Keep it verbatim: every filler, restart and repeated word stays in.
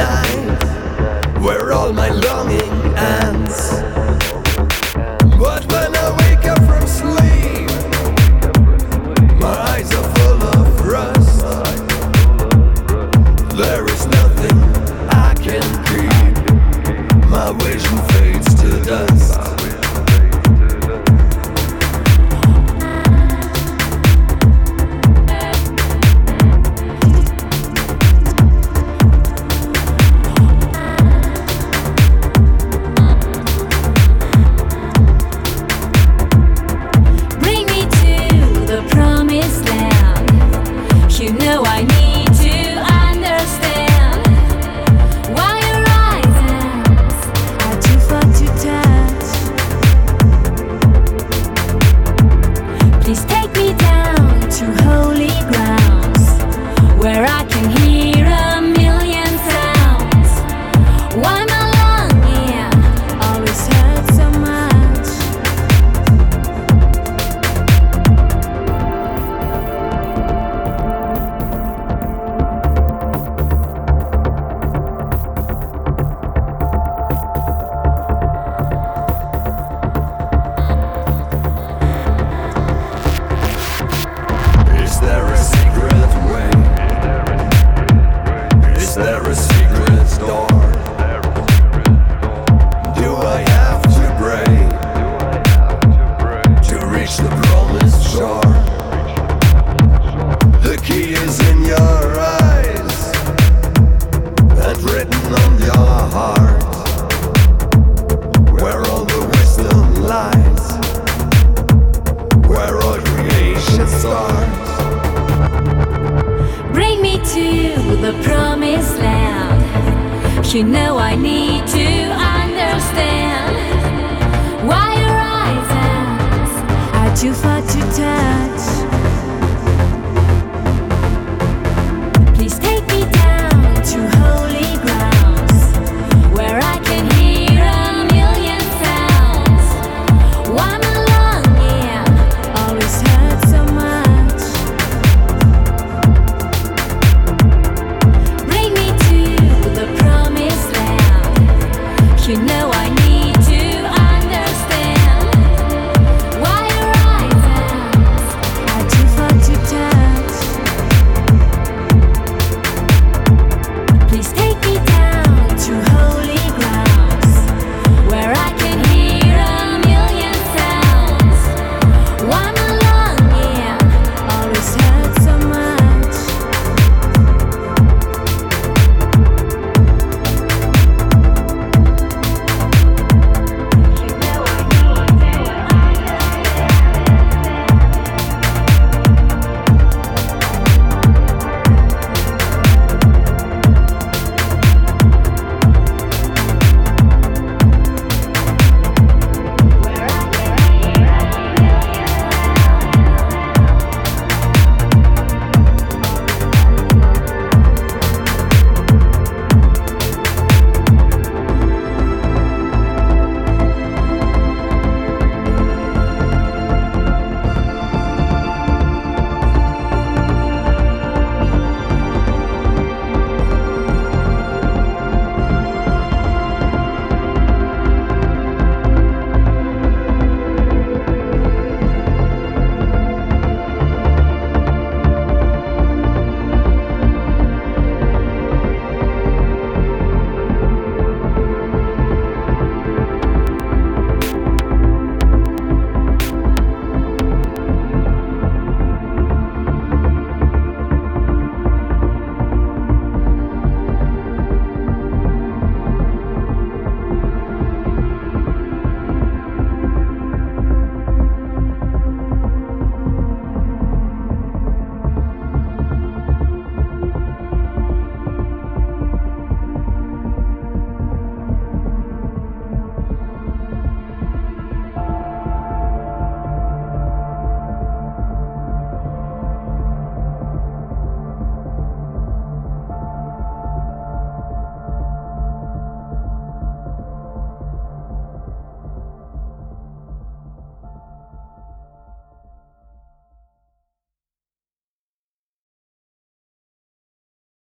night where all my longing ends. But when I wake up from sleep, my eyes are full of rust. There is nothing I can keep. My vision fades to dust. You know I need to understand why your eyes are too far to touch. Please take me down to holy grounds where I can hear a million sounds. Why my longing always hurts so much? Is there a secret way? Is there a secret door? Do I have to break to reach the promised shore? The key is in your eyes and written on your heart, where all the wisdom lies, where all creation starts. Bring me to the promised land. You know I need to understand why your eyes are too far to touch. Please take me down to holy grounds where I can hear a million sounds. Why my longing always hurts so much? Bring me to the promised land. You know